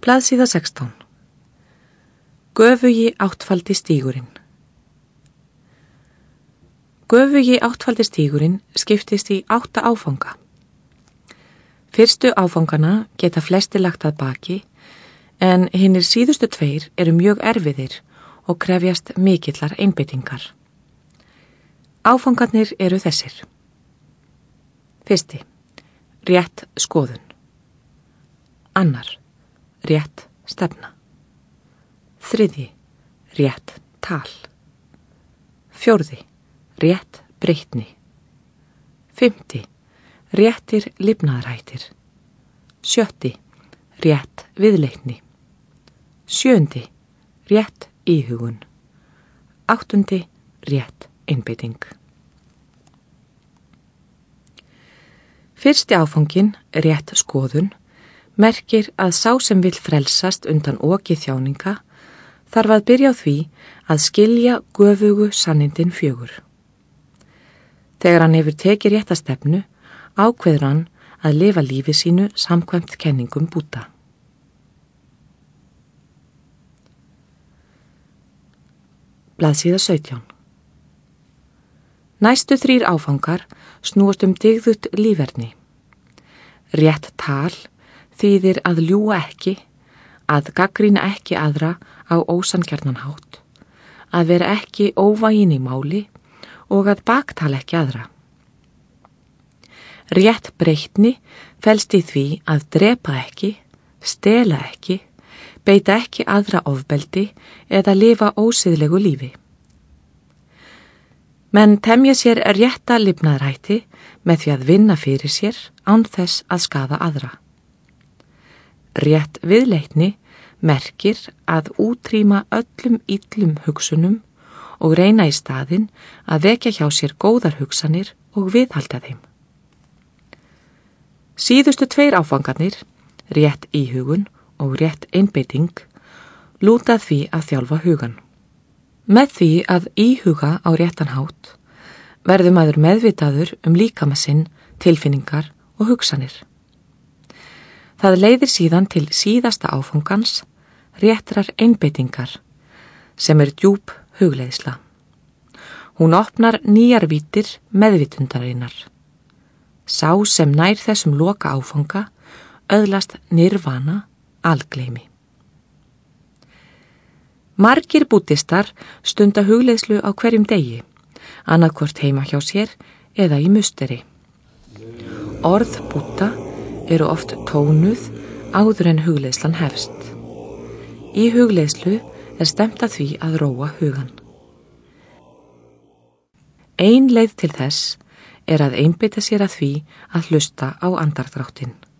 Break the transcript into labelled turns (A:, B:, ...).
A: Blaðsíða 16. Göfugi áttfaldi stígurinn. Göfugi áttfaldi stígurinn skiptist í 8 áfanga. Fyrstu áfangana geta flesti lagt að baki, en hinnir síðustu 2 eru mjög erfiðir og krefjast mikillar einbeitingar. Áfangarnir eru þessir. Fyrsti, rétt skoðun. Annar, rétt stefna. Þriðji, rétt tal. Fjórði, rétt breytni. Fimmti, réttir lifnaðarhættir. Sjötti, rétt viðleitni. Sjöundi, rétt íhugun. Áttundi, rétt einbeiting. Fyrsti áfangin, rétt skoðun, merkir að sá sem vill frelsast undan oki þjáninga þarf að byrja á því að skilja göfugu sannindin 4. Þegar hann hefur tekið rétta stefnu, ákveður hann að lifa lífi sínu samkvæmt kenningum Búdda. Blaðsíða 17. Næstu 3 áfangar snúast dyggðugt líferni. Rétt tal þýðir að ljúga ekki, að gagnrýna ekki aðra á ósanngjarnan hátt, að vera ekki óvægin í máli og að baktala ekki aðra. Rétt breytni felst í því að drepa ekki, stela ekki, beita ekki aðra ofbeldi eða lifa ósiðlegu lífi. Menn temja sér rétta lifnaðarhætti með því að vinna fyrir sér án þess að skaða aðra. Rétt viðleitni merkir að útrýma öllum illum hugsunum og reyna í staðinn að vekja hjá sér góðar hugsanir og viðhalda þeim. Síðustu 2 áfangarnir, rétt íhugun og rétt einbeiting, lúta því að þjálfa hugan. Með því að íhuga á réttan hátt verður maður meðvitaður líkama sinn, tilfinningar og hugsanir. Það leiðir síðan til síðasta áfangans, réttrar einbeitingar, sem djúp hugleiðsla. Hún opnar nýjar víddir meðvitundarinnar. Sá sem nær þessum loka áfanga öðlast nirvana, algleymi. Margir búddistar stunda hugleiðslu á hverjum degi, annaðhvort heima hjá sér eða í musteri. Orð Búdda eru oft tónuð áður en hugleiðslan hefst. Í hugleiðslu stefnt að því að róa hugan. Ein leið til þess að einbeita sér að því að hlusta á andardráttinn.